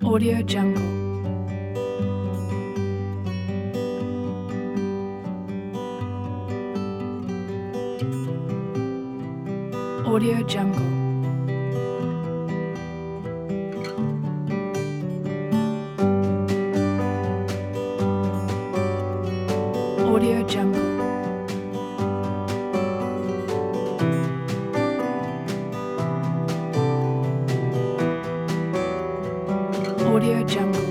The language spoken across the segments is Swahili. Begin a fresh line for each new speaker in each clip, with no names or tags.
Audio Jungle. Audio Jungle. Audio Jungle. Audio Jungle.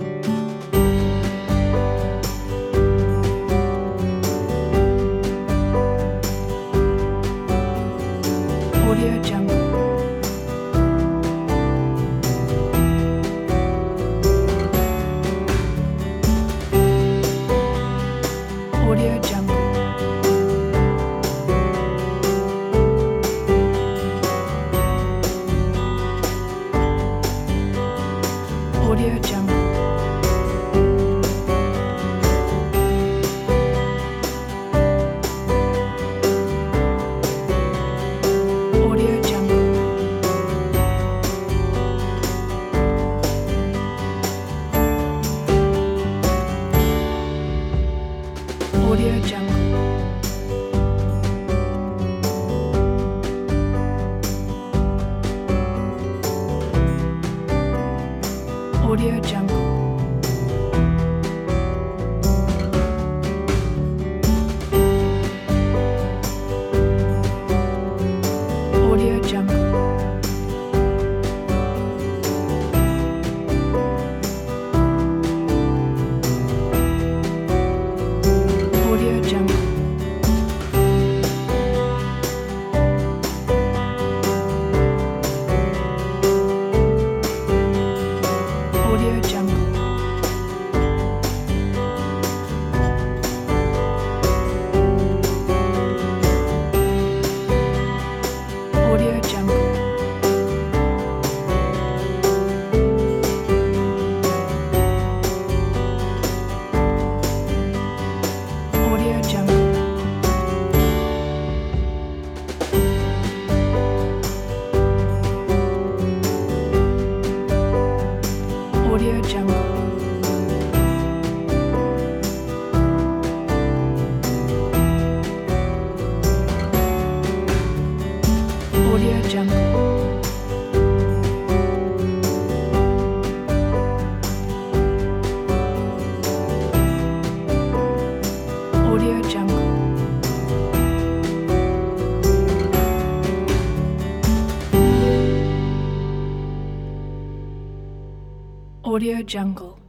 Audio Jungle. Audio Jungle. Audio Jungle. Audio Jungle. Audio Jungle. Audio Jungle. Audio Jungle. Audio Jungle. Audio Jungle. Audio Jungle. Audio Jungle. Audio Jungle. Audio Jungle. Audio Jungle. Audio Jungle.